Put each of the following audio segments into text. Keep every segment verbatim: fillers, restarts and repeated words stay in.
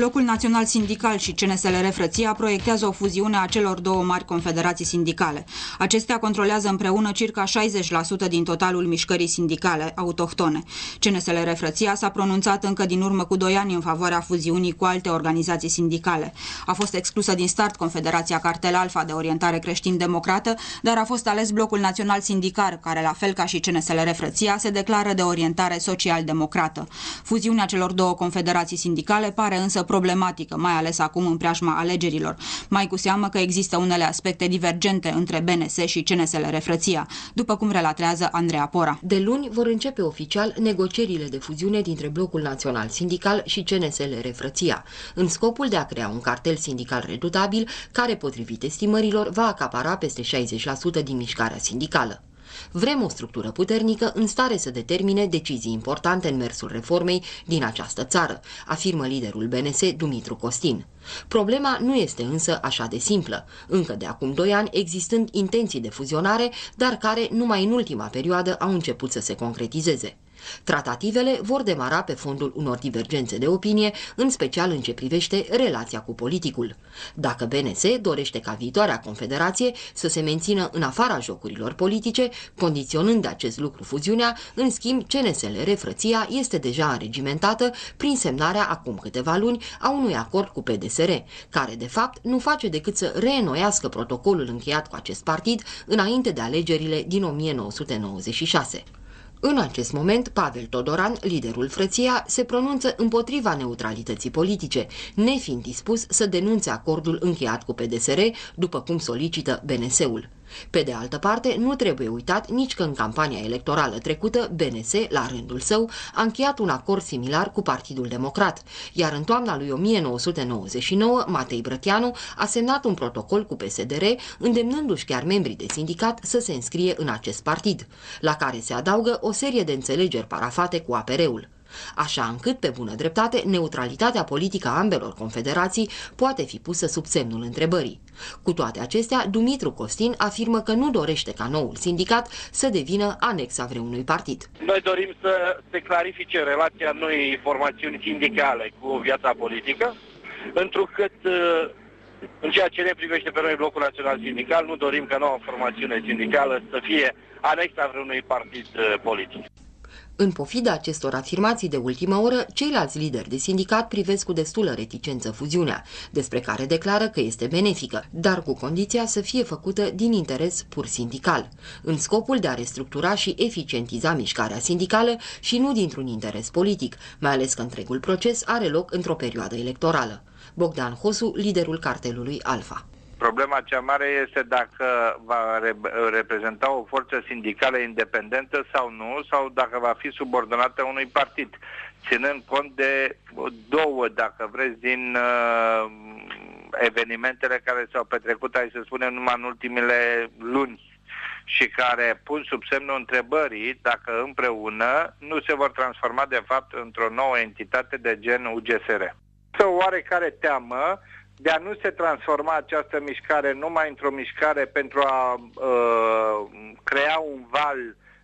Blocul Național Sindical și C N S L R Frăția proiectează o fuziune a celor două mari confederații sindicale. Acestea controlează împreună circa șaizeci la sută din totalul mișcării sindicale autohtone. C N S L R Frăția s-a pronunțat încă din urmă cu doi ani în favoarea fuziunii cu alte organizații sindicale. A fost exclusă din start Confederația Cartel Alfa de orientare creștin-democrată, dar a fost ales Blocul Național Sindical, care, la fel ca și C N S L R Frăția, se declară de orientare social-democrată. Fuziunea celor două confederații sindicale pare însă problematică, mai ales acum în preajma alegerilor. Mai cu seamă că există unele aspecte divergente între B N S și C N S L R Frăția, după cum relatează Andreea Pora. De luni vor începe oficial negocierile de fuziune dintre Blocul Național Sindical și C N S L R Frăția, în scopul de a crea un cartel sindical redutabil care, potrivit estimărilor, va acapara peste șaizeci la sută din mișcarea sindicală. Vrem o structură puternică în stare să determine decizii importante în mersul reformei din această țară, afirmă liderul B N S, Dumitru Costin. Problema nu este însă așa de simplă, încă de acum doi ani existând intenții de fuzionare, dar care numai în ultima perioadă au început să se concretizeze. Tratativele vor demara pe fondul unor divergențe de opinie, în special în ce privește relația cu politicul. Dacă B N S dorește ca viitoarea confederație să se mențină în afara jocurilor politice, condiționând de acest lucru fuziunea, în schimb C N S L R Frăția este deja înregimentată prin semnarea acum câteva luni a unui acord cu P D S R, care de fapt nu face decât să reînnoiască protocolul încheiat cu acest partid înainte de alegerile din o mie nouă sute nouăzeci și șase. În acest moment, Pavel Todoran, liderul Frăția, se pronunță împotriva neutralității politice, nefiind dispus să denunțe acordul încheiat cu P D S R, după cum solicită B N S-ul. Pe de altă parte, nu trebuie uitat nici că în campania electorală trecută, B N S, la rândul său, a încheiat un acord similar cu Partidul Democrat, iar în toamna lui o mie nouă sute nouăzeci și nouă, Matei Brătianu a semnat un protocol cu P S D R, îndemnându-și chiar membrii de sindicat să se înscrie în acest partid, la care se adaugă o serie de înțelegeri parafate cu A P R-ul. Așa încât, pe bună dreptate, neutralitatea politică a ambelor confederații poate fi pusă sub semnul întrebării. Cu toate acestea, Dumitru Costin afirmă că nu dorește ca noul sindicat să devină anexa vreunui partid. Noi dorim să se clarifice relația noii formațiuni sindicale cu viața politică, întrucât în ceea ce ne privește pe noi, Blocul Național Sindical, nu dorim ca noua formațiune sindicală să fie anexa vreunui partid politic. În pofida acestor afirmații de ultimă oră, ceilalți lideri de sindicat privesc cu destulă reticență fuziunea, despre care declară că este benefică, dar cu condiția să fie făcută din interes pur sindical, în scopul de a restructura și eficientiza mișcarea sindicală și nu dintr-un interes politic, mai ales că întregul proces are loc într-o perioadă electorală. Bogdan Hosu, liderul cartelului Alfa. Problema cea mare este dacă va re reprezenta o forță sindicală independentă sau nu, sau dacă va fi subordonată unui partid, ținând cont de două, dacă vreți, din uh, evenimentele care s-au petrecut, hai să spunem, numai în ultimele luni și care pun sub semnul întrebării dacă împreună nu se vor transforma de fapt într-o nouă entitate de gen U G S R. Este o oarecare teamă de a nu se transforma această mișcare numai într-o mișcare pentru a uh, crea un val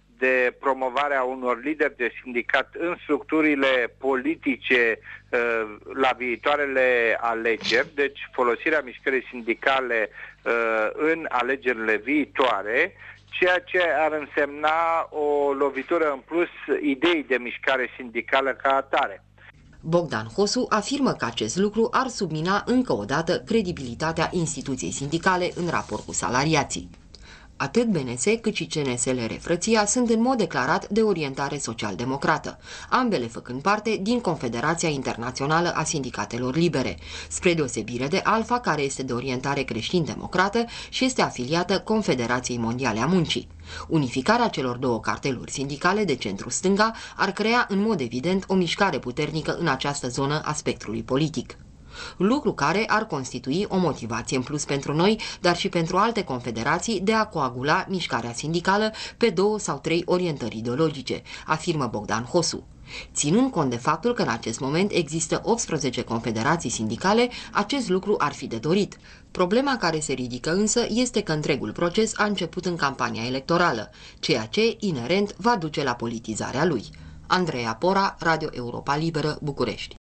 de promovare a unor lideri de sindicat în structurile politice uh, la viitoarele alegeri, deci folosirea mișcării sindicale uh, în alegerile viitoare, ceea ce ar însemna o lovitură în plus ideii de mișcare sindicală ca atare. Bogdan Hosu afirmă că acest lucru ar submina încă o dată credibilitatea instituției sindicale în raport cu salariații. Atât B N S cât și C N S L R Frăția sunt în mod declarat de orientare social-democrată, ambele făcând parte din Confederația Internațională a Sindicatelor Libere, spre deosebire de Alfa, care este de orientare creștin-democrată și este afiliată Confederației Mondiale a Muncii. Unificarea celor două carteluri sindicale de centru-stânga ar crea în mod evident o mișcare puternică în această zonă a spectrului politic, lucru care ar constitui o motivație în plus pentru noi, dar și pentru alte confederații de a coagula mișcarea sindicală pe două sau trei orientări ideologice, afirmă Bogdan Hosu. Ținând cont de faptul că în acest moment există optsprezece confederații sindicale, acest lucru ar fi de dorit. Problema care se ridică însă este că întregul proces a început în campania electorală, ceea ce, inerent, va duce la politizarea lui. Andreea Pora, Radio Europa Liberă, București.